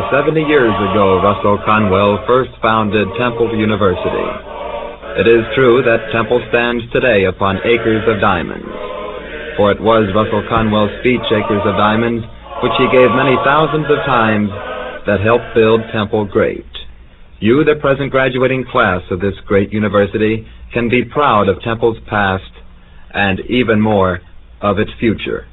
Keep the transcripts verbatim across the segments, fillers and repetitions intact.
seventy years ago, Russell Conwell first founded Temple University. It is true that Temple stands today upon acres of diamonds, for it was Russell Conwell's speech, Acres of Diamonds, which he gave many thousands of times, that helped build Temple great. You, the present graduating class of this great university, can be proud of Temple's past and even more of its future.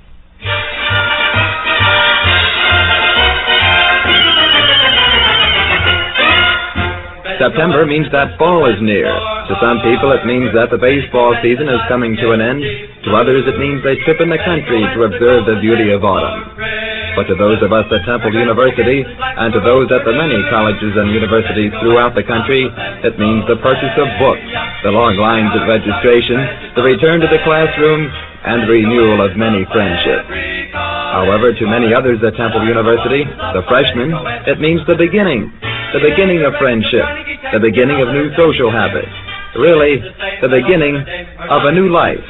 September means that fall is near. To some people it means that the baseball season is coming to an end. To others it means a trip in the country to observe the beauty of autumn. But to those of us at Temple University, and to those at the many colleges and universities throughout the country, it means the purchase of books, the long lines at registration, the return to the classroom, and renewal of many friendships. However, to many others at Temple University, the freshmen, it means the beginning, the beginning of friendship, the beginning of new social habits, really, the beginning of a new life.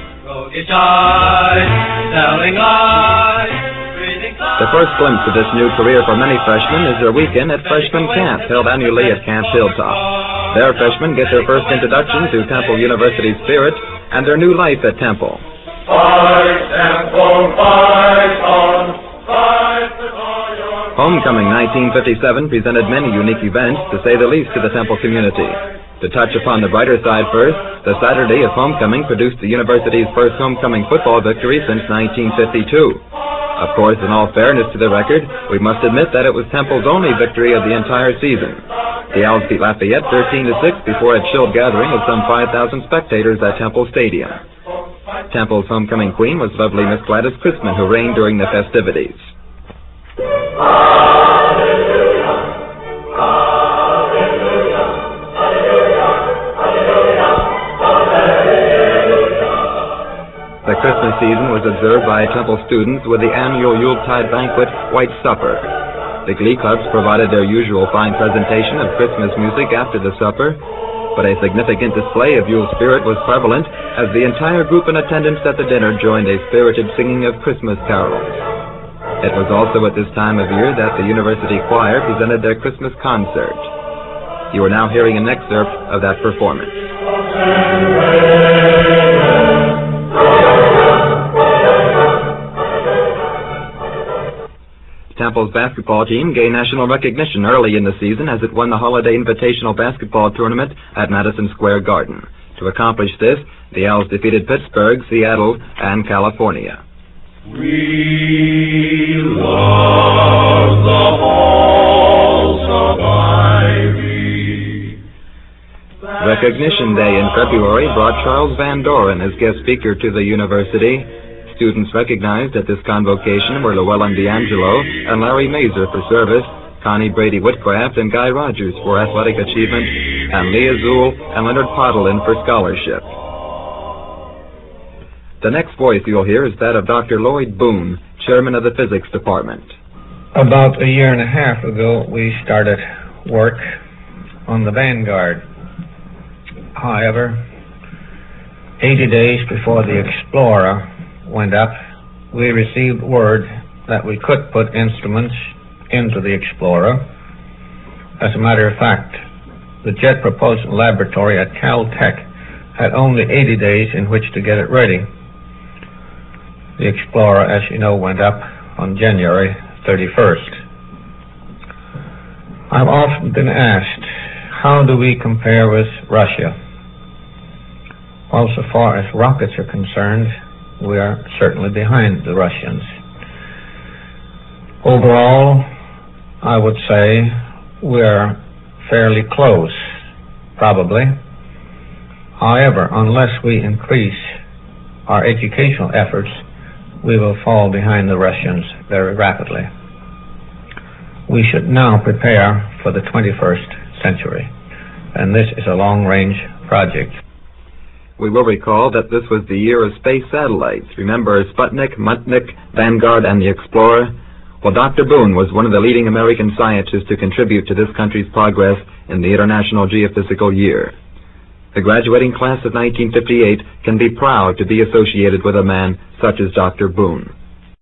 The first glimpse of this new career for many freshmen is their weekend at Freshman Camp, held annually at Camp Hilltop. There, freshmen get their first introduction to Temple University's spirit and their new life at Temple. Fight, Temple, fight on, fight with all your might. Homecoming nineteen fifty-seven presented many unique events, to say the least, to the Temple community. To touch upon the brighter side first, the Saturday of homecoming produced the university's first homecoming football victory since nineteen fifty-two. Of course, in all fairness to the record, we must admit that it was Temple's only victory of the entire season. The Owls beat Lafayette thirteen to six before a chilled gathering of some five thousand spectators at Temple Stadium. Temple's homecoming queen was lovely Miss Gladys Christman, who reigned during the festivities. The Christmas season was observed by Temple students with the annual Yuletide banquet, White Supper. The glee clubs provided their usual fine presentation of Christmas music after the supper, but a significant display of Yule spirit was prevalent as the entire group in attendance at the dinner joined a spirited singing of Christmas carols. It was also at this time of year that the university choir presented their Christmas concert. You are now hearing an excerpt of that performance. Temple's basketball team gained national recognition early in the season as it won the Holiday Invitational Basketball Tournament at Madison Square Garden. To accomplish this, the Owls defeated Pittsburgh, Seattle, and California. We love the halls of ivy. Recognition Day in February brought Charles Van Doren as guest speaker to the university. Students recognized at this convocation were Llewellyn D'Angelo and Larry Mazer for service, Connie Brady Whitcraft and Guy Rogers for athletic achievement, and Lee Azul and Leonard Podolin for scholarship. The next voice you'll hear is that of Doctor Lloyd Boone, chairman of the physics department. About a year and a half ago, we started work on the Vanguard. However, eighty days before the Explorer went up, we received word that we could put instruments into the Explorer. As a matter of fact, the Jet Propulsion Laboratory at Caltech had only eighty days in which to get it ready. The Explorer, as you know, went up on January thirty-first. I've often been asked, how do we compare with Russia? Well, so far as rockets are concerned, we are certainly behind the Russians. Overall, I would say we're fairly close, probably. However, unless we increase our educational efforts, we will fall behind the Russians very rapidly. We should now prepare for the twenty-first century, and this is a long-range project. We will recall that this was the year of space satellites. Remember Sputnik, Mutnik, Vanguard, and the Explorer? Well, Doctor Boone was one of the leading American scientists to contribute to this country's progress in the International Geophysical Year. The graduating class of nineteen fifty-eight can be proud to be associated with a man such as Doctor Boone.